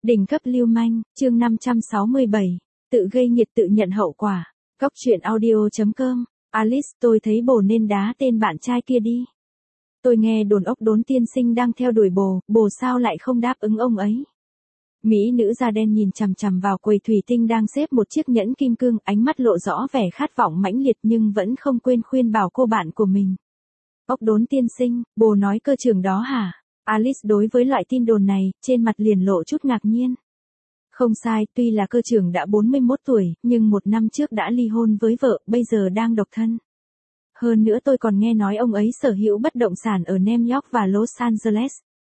Đỉnh cấp lưu manh, chương 567, tự gây nhiệt tự nhận hậu quả. Góc truyện audio.com, Alice, tôi thấy bồ nên đá tên bạn trai kia đi. Tôi nghe đồn ốc đốn tiên sinh đang theo đuổi bồ sao lại không đáp ứng ông ấy. Mỹ nữ da đen nhìn chằm chằm vào quầy thủy tinh đang xếp một chiếc nhẫn kim cương, ánh mắt lộ rõ vẻ khát vọng mãnh liệt nhưng vẫn không quên khuyên bảo cô bạn của mình. Ốc đốn tiên sinh, bồ nói cơ trưởng đó hả? Alice đối với loại tin đồn này, trên mặt liền lộ chút ngạc nhiên. Không sai, tuy là cơ trưởng đã 41 tuổi, nhưng 1 năm trước đã ly hôn với vợ, bây giờ đang độc thân. Hơn nữa tôi còn nghe nói ông ấy sở hữu bất động sản ở New York và Los Angeles.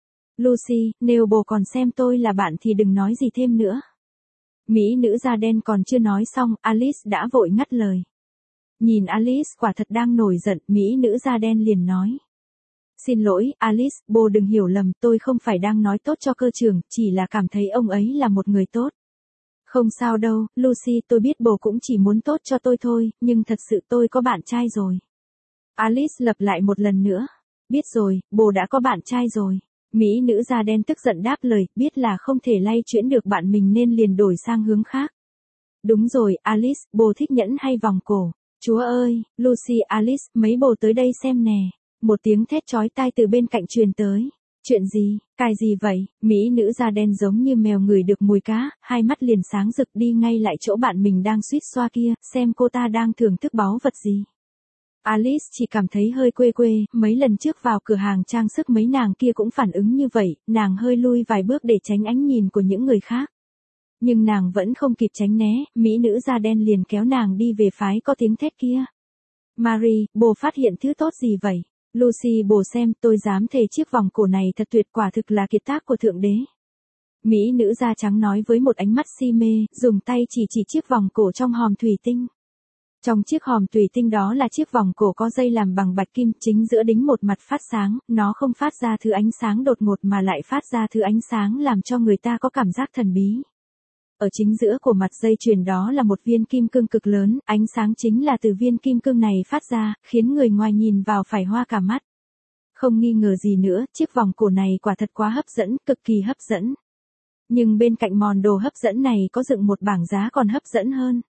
Lucy, nếu bồ còn xem tôi là bạn thì đừng nói gì thêm nữa. Mỹ nữ da đen còn chưa nói xong, Alice đã vội ngắt lời. Nhìn Alice quả thật đang nổi giận, Mỹ nữ da đen liền nói. Xin lỗi, Alice, bồ đừng hiểu lầm, tôi không phải đang nói tốt cho cơ trưởng, chỉ là cảm thấy ông ấy là một người tốt. Không sao đâu, Lucy, tôi biết bồ cũng chỉ muốn tốt cho tôi thôi, nhưng thật sự tôi có bạn trai rồi. Alice lặp lại một lần nữa. Biết rồi, bồ đã có bạn trai rồi. Mỹ nữ da đen tức giận đáp lời, biết là không thể lay chuyển được bạn mình nên liền đổi sang hướng khác. Đúng rồi, Alice, bồ thích nhẫn hay vòng cổ? Chúa ơi, Lucy, Alice, mấy bồ tới đây xem nè. Một tiếng thét chói tai từ bên cạnh truyền tới. Chuyện gì, cái gì vậy? Mỹ nữ da đen giống như mèo ngửi được mùi cá, hai mắt liền sáng rực đi ngay lại chỗ bạn mình đang suýt xoa kia, xem cô ta đang thưởng thức báu vật gì. Alice chỉ cảm thấy hơi quê, mấy lần trước vào cửa hàng trang sức mấy nàng kia cũng phản ứng như vậy, nàng hơi lui vài bước để tránh ánh nhìn của những người khác. Nhưng nàng vẫn không kịp tránh né, mỹ nữ da đen liền kéo nàng đi về phái có tiếng thét kia. Marie, bồ phát hiện thứ tốt gì vậy? Lucy, bồ xem, tôi dám thề chiếc vòng cổ này thật tuyệt, quả thực là kiệt tác của Thượng Đế. Mỹ nữ da trắng nói với một ánh mắt si mê, dùng tay chỉ chiếc vòng cổ trong hòm thủy tinh. Trong chiếc hòm thủy tinh đó là chiếc vòng cổ có dây làm bằng bạch kim, chính giữa đính một mặt phát sáng, nó không phát ra thứ ánh sáng đột ngột mà lại phát ra thứ ánh sáng làm cho người ta có cảm giác thần bí. Ở chính giữa của mặt dây chuyền đó là một viên kim cương cực lớn, ánh sáng chính là từ viên kim cương này phát ra, khiến người ngoài nhìn vào phải hoa cả mắt. Không nghi ngờ gì nữa, chiếc vòng cổ này quả thật quá hấp dẫn, cực kỳ hấp dẫn. Nhưng bên cạnh món đồ hấp dẫn này có dựng một bảng giá còn hấp dẫn hơn.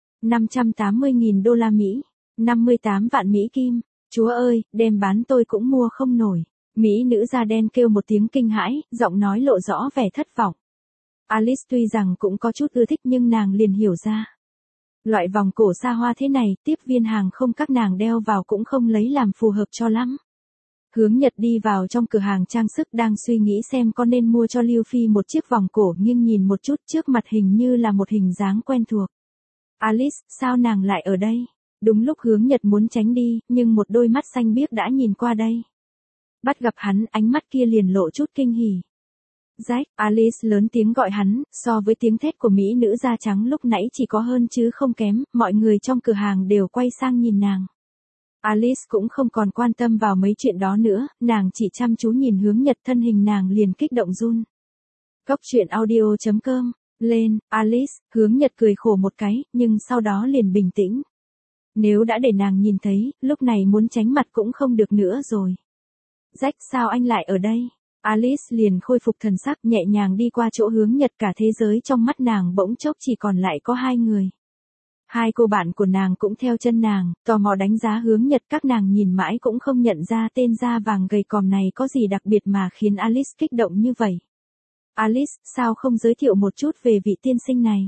580.000 đô la Mỹ, 58 vạn Mỹ Kim. Chúa ơi, đem bán tôi cũng mua không nổi. Mỹ nữ da đen kêu một tiếng kinh hãi, giọng nói lộ rõ vẻ thất vọng. Alice tuy rằng cũng có chút ưa thích nhưng nàng liền hiểu ra. Loại vòng cổ xa hoa thế này, tiếp viên hàng không các nàng đeo vào cũng không lấy làm phù hợp cho lắm. Hướng Nhật đi vào trong cửa hàng trang sức đang suy nghĩ xem có nên mua cho Lưu Phi một chiếc vòng cổ, nhưng nhìn một chút trước mặt hình như là một hình dáng quen thuộc. Alice, sao nàng lại ở đây? Đúng lúc Hướng Nhật muốn tránh đi, nhưng một đôi mắt xanh biếc đã nhìn qua đây. Bắt gặp hắn, ánh mắt kia liền lộ chút kinh hỉ. Jack, Alice lớn tiếng gọi hắn, so với tiếng thét của mỹ nữ da trắng lúc nãy chỉ có hơn chứ không kém, mọi người trong cửa hàng đều quay sang nhìn nàng. Alice cũng không còn quan tâm vào mấy chuyện đó nữa, nàng chỉ chăm chú nhìn Hướng Nhật, thân hình nàng liền kích động run. Góc truyện audio.com, lên, Alice, Hướng Nhật cười khổ một cái, nhưng sau đó liền bình tĩnh. Nếu đã để nàng nhìn thấy, lúc này muốn tránh mặt cũng không được nữa rồi. Jack, sao anh lại ở đây? Alice liền khôi phục thần sắc, nhẹ nhàng đi qua chỗ Hướng Nhật, cả thế giới trong mắt nàng bỗng chốc chỉ còn lại có hai người. Hai cô bạn của nàng cũng theo chân nàng, tò mò đánh giá Hướng Nhật, các nàng nhìn mãi cũng không nhận ra tên da vàng gầy còm này có gì đặc biệt mà khiến Alice kích động như vậy. Alice, sao không giới thiệu một chút về vị tiên sinh này?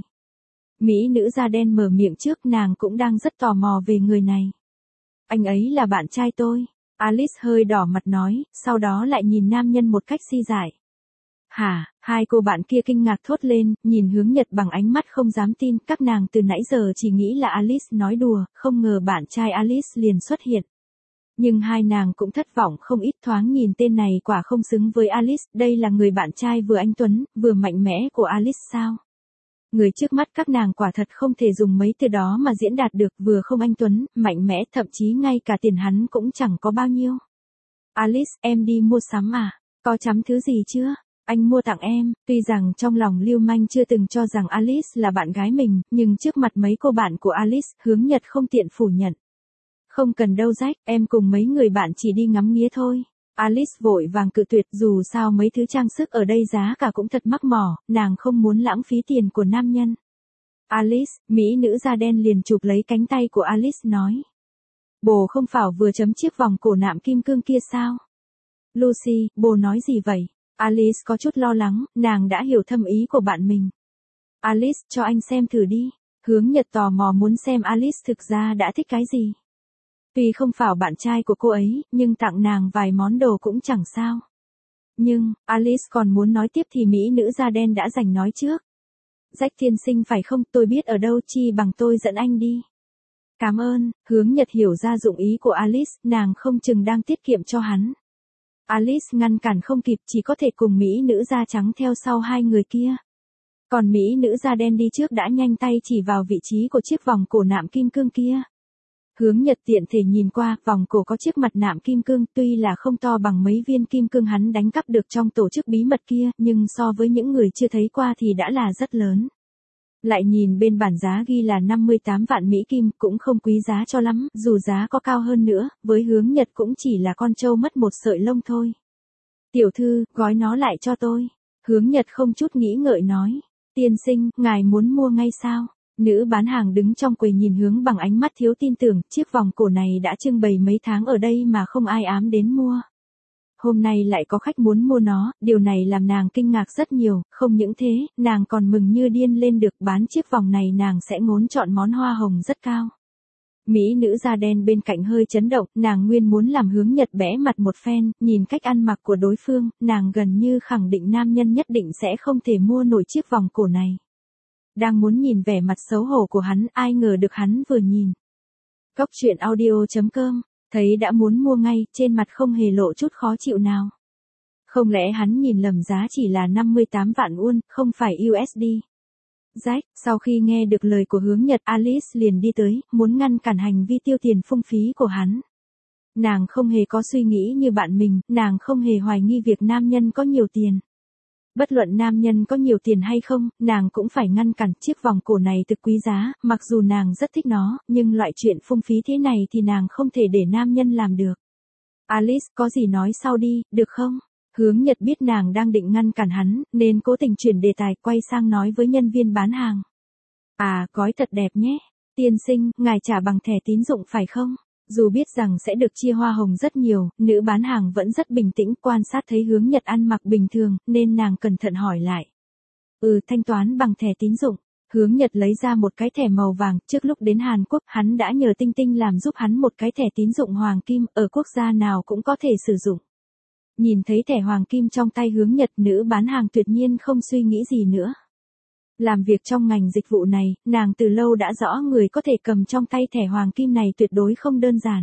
Mỹ nữ da đen mở miệng trước, nàng cũng đang rất tò mò về người này. Anh ấy là bạn trai tôi. Alice hơi đỏ mặt nói, sau đó lại nhìn nam nhân một cách si dại. Hả, hai cô bạn kia kinh ngạc thốt lên, nhìn Hướng Nhật bằng ánh mắt không dám tin, các nàng từ nãy giờ chỉ nghĩ là Alice nói đùa, không ngờ bạn trai Alice liền xuất hiện. Nhưng hai nàng cũng thất vọng không ít, thoáng nhìn tên này quả không xứng với Alice, đây là người bạn trai vừa anh tuấn, vừa mạnh mẽ của Alice sao? Người trước mắt các nàng quả thật không thể dùng mấy từ đó mà diễn đạt được, vừa không anh tuấn, mạnh mẽ, thậm chí ngay cả tiền hắn cũng chẳng có bao nhiêu. Alice, em đi mua sắm à? Có chấm thứ gì chưa? Anh mua tặng em. Tuy rằng trong lòng lưu manh chưa từng cho rằng Alice là bạn gái mình, nhưng trước mặt mấy cô bạn của Alice, Hướng Nhật không tiện phủ nhận. Không cần đâu Jack, em cùng mấy người bạn chỉ đi ngắm nghía thôi. Alice vội vàng cự tuyệt, dù sao mấy thứ trang sức ở đây giá cả cũng thật mắc mỏ, nàng không muốn lãng phí tiền của nam nhân. Alice, mỹ nữ da đen liền chụp lấy cánh tay của Alice nói. Bồ không phải vừa chấm chiếc vòng cổ nạm kim cương kia sao? Lucy, bồ nói gì vậy? Alice có chút lo lắng, nàng đã hiểu thâm ý của bạn mình. Alice, cho anh xem thử đi. Hướng Nhật tò mò muốn xem Alice thực ra đã thích cái gì. Tuy không phải bạn trai của cô ấy, nhưng tặng nàng vài món đồ cũng chẳng sao. Nhưng, Alice còn muốn nói tiếp thì mỹ nữ da đen đã giành nói trước. Jack tiên sinh phải không, tôi biết ở đâu, chi bằng tôi dẫn anh đi. Cảm ơn, Hướng Nhật hiểu ra dụng ý của Alice, nàng không chừng đang tiết kiệm cho hắn. Alice ngăn cản không kịp, chỉ có thể cùng mỹ nữ da trắng theo sau hai người kia. Còn mỹ nữ da đen đi trước đã nhanh tay chỉ vào vị trí của chiếc vòng cổ nạm kim cương kia. Hướng Nhật tiện thể nhìn qua, vòng cổ có chiếc mặt nạm kim cương, tuy là không to bằng mấy viên kim cương hắn đánh cắp được trong tổ chức bí mật kia, nhưng so với những người chưa thấy qua thì đã là rất lớn. Lại nhìn bên bản giá ghi là 58 vạn Mỹ Kim, cũng không quý giá cho lắm, dù giá có cao hơn nữa, với Hướng Nhật cũng chỉ là con trâu mất một sợi lông thôi. Tiểu thư, gói nó lại cho tôi. Hướng Nhật không chút nghĩ ngợi nói. Tiên sinh, ngài muốn mua ngay sao? Nữ bán hàng đứng trong quầy nhìn Hướng bằng ánh mắt thiếu tin tưởng, chiếc vòng cổ này đã trưng bày mấy tháng ở đây mà không ai ám đến mua. Hôm nay lại có khách muốn mua nó, điều này làm nàng kinh ngạc rất nhiều, không những thế, nàng còn mừng như điên lên được, bán chiếc vòng này nàng sẽ ngốn chọn món hoa hồng rất cao. Mỹ nữ da đen bên cạnh hơi chấn động, nàng nguyên muốn làm Hướng Nhật bẽ mặt một phen, nhìn cách ăn mặc của đối phương, nàng gần như khẳng định nam nhân nhất định sẽ không thể mua nổi chiếc vòng cổ này. Đang muốn nhìn vẻ mặt xấu hổ của hắn, ai ngờ được hắn vừa nhìn. Cóc truyện audio.com, thấy đã muốn mua ngay, trên mặt không hề lộ chút khó chịu nào. Không lẽ hắn nhìn lầm giá chỉ là 58 vạn won, không phải USD. Jack, sau khi nghe được lời của Hướng Nhật, Alice liền đi tới, muốn ngăn cản hành vi tiêu tiền phung phí của hắn. Nàng không hề có suy nghĩ như bạn mình, nàng không hề hoài nghi việc nam nhân có nhiều tiền. Bất luận nam nhân có nhiều tiền hay không, nàng cũng phải ngăn cản, chiếc vòng cổ này thực quý giá, mặc dù nàng rất thích nó, nhưng loại chuyện phung phí thế này thì nàng không thể để nam nhân làm được. Alice, có gì nói sau đi, được không? Hướng Nhật biết nàng đang định ngăn cản hắn, nên cố tình chuyển đề tài, quay sang nói với nhân viên bán hàng. À, gói thật đẹp nhé. Tiên sinh, ngài trả bằng thẻ tín dụng phải không? Dù biết rằng sẽ được chia hoa hồng rất nhiều, nữ bán hàng vẫn rất bình tĩnh, quan sát thấy Hướng Nhật ăn mặc bình thường, nên nàng cẩn thận hỏi lại. Thanh toán bằng thẻ tín dụng. Hướng Nhật lấy ra một cái thẻ màu vàng, trước lúc đến Hàn Quốc, hắn đã nhờ Tinh Tinh làm giúp hắn một cái thẻ tín dụng hoàng kim, ở quốc gia nào cũng có thể sử dụng. Nhìn thấy thẻ hoàng kim trong tay Hướng Nhật, nữ bán hàng tuyệt nhiên không suy nghĩ gì nữa. Làm việc trong ngành dịch vụ này, nàng từ lâu đã rõ người có thể cầm trong tay thẻ hoàng kim này tuyệt đối không đơn giản.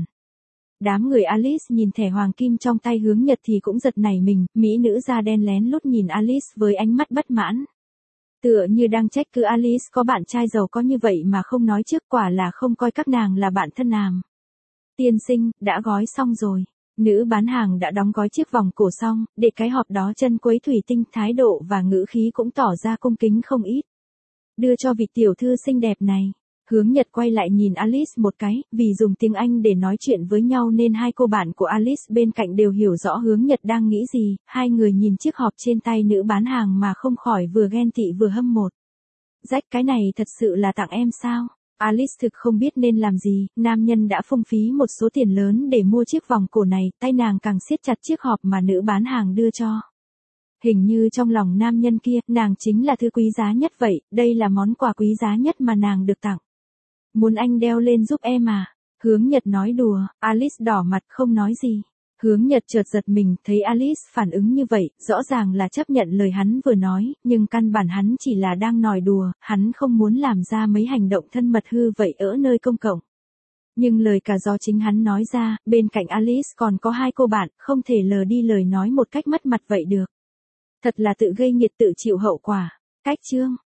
Đám người Alice nhìn thẻ hoàng kim trong tay Hướng Nhật thì cũng giật nảy mình, mỹ nữ da đen lén lút nhìn Alice với ánh mắt bất mãn. Tựa như đang trách cứ Alice có bạn trai giàu có như vậy mà không nói trước, quả là không coi các nàng là bạn thân nàng. Tiên sinh, đã gói xong rồi. Nữ bán hàng đã đóng gói chiếc vòng cổ xong, để cái hộp đó chân quấy thủy tinh, thái độ và ngữ khí cũng tỏ ra cung kính không ít. Đưa cho vị tiểu thư xinh đẹp này. Hướng Nhật quay lại nhìn Alice một cái, vì dùng tiếng Anh để nói chuyện với nhau nên hai cô bạn của Alice bên cạnh đều hiểu rõ Hướng Nhật đang nghĩ gì, hai người nhìn chiếc hộp trên tay nữ bán hàng mà không khỏi vừa ghen tị vừa hâm mộ. Jack, cái này thật sự là tặng em sao? Alice thực không biết nên làm gì, nam nhân đã phung phí một số tiền lớn để mua chiếc vòng cổ này, tay nàng càng siết chặt chiếc hộp mà nữ bán hàng đưa cho. Hình như trong lòng nam nhân kia, nàng chính là thứ quý giá nhất vậy, đây là món quà quý giá nhất mà nàng được tặng. Muốn anh đeo lên giúp em à? Hướng Nhật nói đùa, Alice đỏ mặt không nói gì. Hướng Nhật chợt giật mình, thấy Alice phản ứng như vậy, rõ ràng là chấp nhận lời hắn vừa nói, nhưng căn bản hắn chỉ là đang nói đùa, hắn không muốn làm ra mấy hành động thân mật hư vậy ở nơi công cộng. Nhưng lời cả do chính hắn nói ra, bên cạnh Alice còn có hai cô bạn, không thể lờ đi lời nói một cách mất mặt vậy được. Thật là tự gây nghiệt tự chịu hậu quả. Cách chương